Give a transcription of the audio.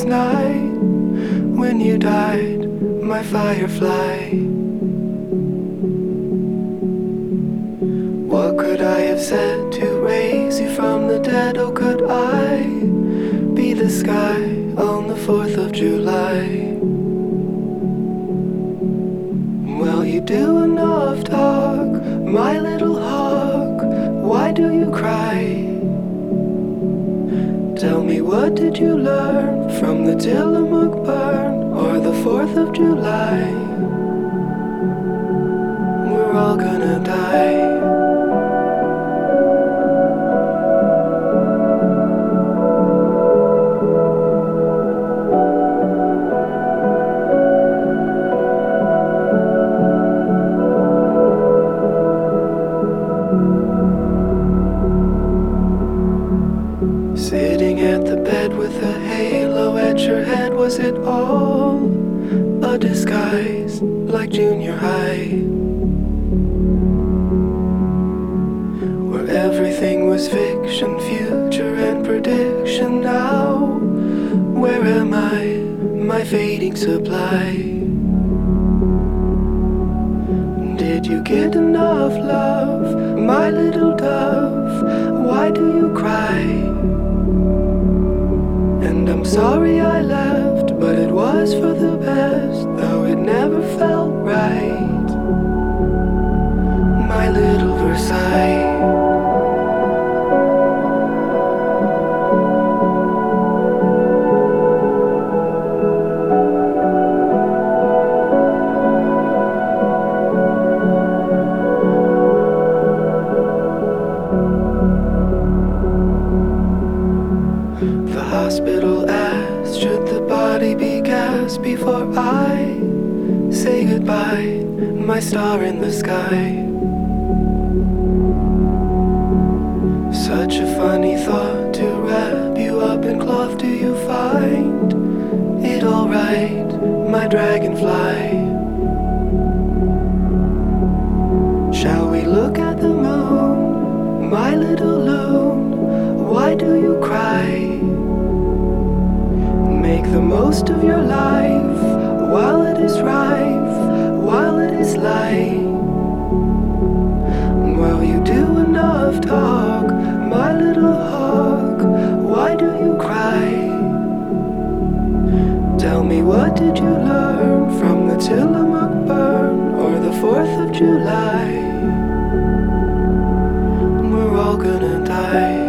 night when you died, my firefly. What could I have said to raise you from the dead? Oh, could I be the sky on the 4th of July? Well, you do enough talk, my little hawk. Why do you cry? Tell me, what did you learn from the Tillamook burn or the 4th of July? We're all gonna die. Sitting at the bed with a halo at your head, was it all a disguise like junior high? Where everything was fiction, future and prediction. Now, where am I, my fading supply? Did you get enough love, my little dove? Why do you cry? And I'm sorry I left, but it was for the best, though it never felt right. My little Versailles. The hospital asked, should the body be gassed before I say goodbye, my star in the sky? Such a funny thought to wrap you up in cloth. Do you find it alright, my dragonfly? Shall we look at the moon, my little loon? Why do you cry? Make the most of your life while it is rife, while it is light. While you do enough talk, my little hawk, why do you cry? Tell me, what did you learn from the Tillamook burn or the 4th of July? We're all gonna die.